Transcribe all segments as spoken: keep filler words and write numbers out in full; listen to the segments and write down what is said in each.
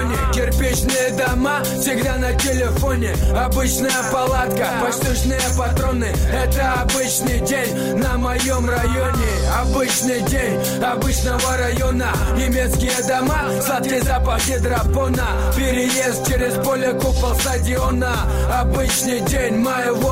районе. Кирпичные дома всегда на телефоне. Обычная палатка, поштучные патроны. Это обычный день на моем районе. Обычный день обычного района. Немецкие дома, сладкий запах гидропона. Переезд через поле, купол стадиона. Обычный день моего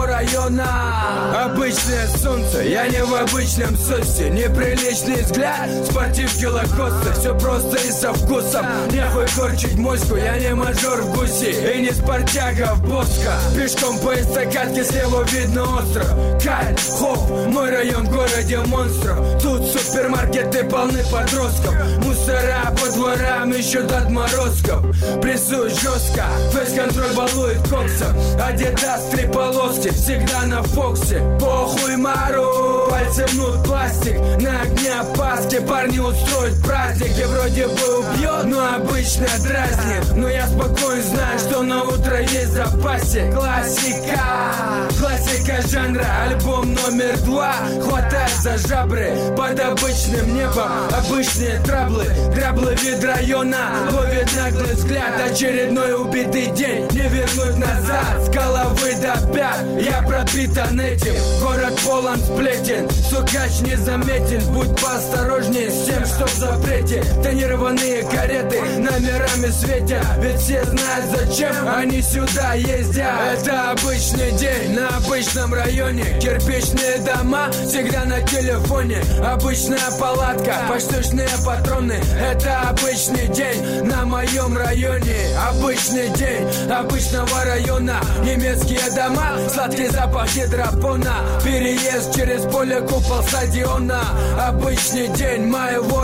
района. Обычное солнце, я не в обычном соусе. Неприличный взгляд, спортивки лакосты. Все просто и со вкусом. Нехуй корчить моську, я не мажор в гуси. И не спортяга в Боско. Пешком по эстакадке слева видно остров. Кайф, хоп, мой район в городе монстров. Тут супермаркеты полны подростков. Мусора по дворам ищут отморозков. Прессуют жестко, фейс-контроль балует коксом. Адидас три полоски, всегда на Фоксе. Похуй Мару, пальцы мнут пластик. На огне опаски парни устроят праздник. И вроде бы убьет, но обычно дразнит. Но я спокойно знаю, что на утро есть в запасе. Классика, классика жанра. Альбом номер два, хватает за жабры. Под обычным небом обычные траблы. Траблы вид района, ловит наглый взгляд. Очередной убитый день, не вернуть назад. С головы до пят, я пропитан этим. Город полон сплетен, сукач не заметен. Будь поосторожнее с тем, что в запрете. Тонированные кареты номерами светят. Ведь все знают, зачем они сюда ездят. Это обычный день на обычном районе. Кирпичные дома всегда на телефоне. Обычная палатка, поштучные патроны. Это обычный день на моем районе. Обычный день обычного района. Немецкие дома, сладкий запах гидропона. Переезд через поле, купол стадиона. Обычный день моего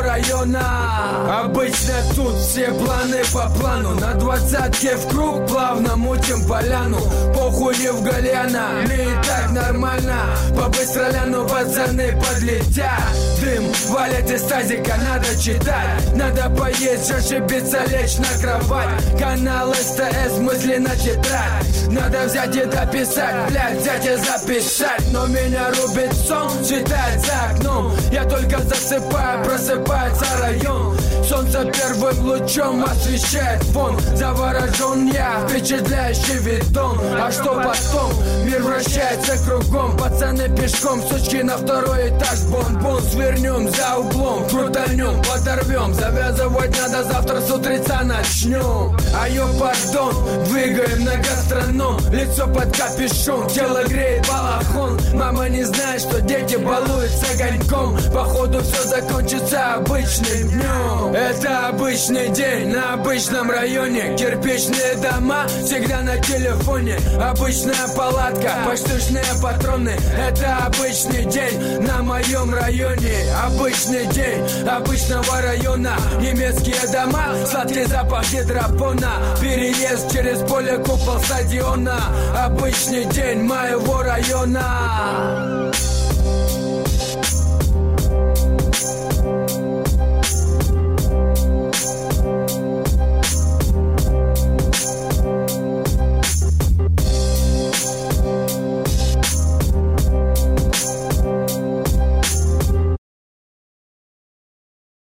района. Обычно тут все планы по плану. На двадцатке в круг плавно мутим поляну. Похуй не в Галяна, мне и так нормально. По-быстроляну пацаны подлетят. Дым валят из тазика, надо читать. Надо поесть, ошибиться, лечь на кровать. Канал СТС, мысли на тетрадь. Надо взять и дописать, блядь, взять и записать. Но меня рубит сон, светает за окном. Я только засыпаю, просыпается район. Солнце первым лучом освещает фон. Заворожен я, впечатляющий видон. А что потом? Мир вращается кругом. Пацаны пешком, сучки на второй этаж. Бон-бон, свернем за углом. Крутанем, подорвем. Завязывать надо, завтра с утреца начнем. А ё, пардон, двигаем на гастроном. Лицо под капюшон, тело греет балахон. Мама не знает, что дети балуются огоньком. Походу все закончится обычным днем. Это обычный день на обычном районе. Кирпичные дома всегда на телефоне. Обычная палатка, поштучные патроны. Это обычный день на моем районе. Обычный день обычного района. Немецкие дома, сладкий запах гидропона. Переезд через поле, купол стадиона. Обычный день моего района.